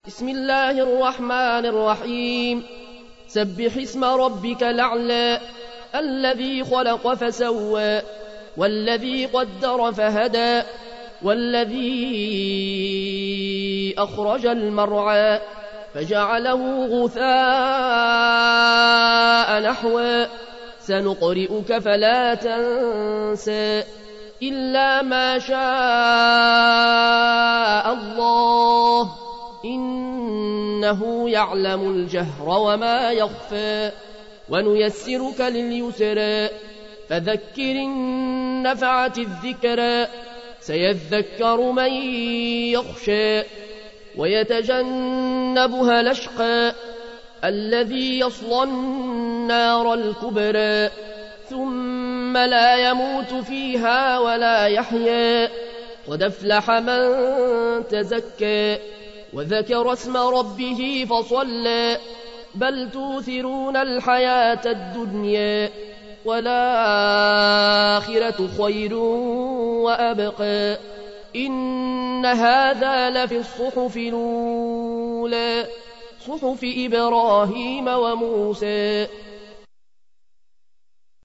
بسم الله الرحمن الرحيم سبح اسم ربك الأعلى الذي خلق فسوى والذي قدر فهدى والذي أخرج المرعى فجعله غثاء نحوا سنقرئك فلا تنسى إلا ما شاء الله إنه يعلم الجهر وما يخفى ونيسرك لليسرى فذكر إن نفعت الذكرى سيذكر من يخشى ويتجنبها الأشقى الذي يصلى النار الكبرى ثم لا يموت فيها ولا يحيا قد أفلح من تزكى وذكر اسم ربه فصلى بل توثرون الحياة الدنيا والآخرة خير وأبقى إن هذا لفي الصحف الأولى صحف إبراهيم وموسى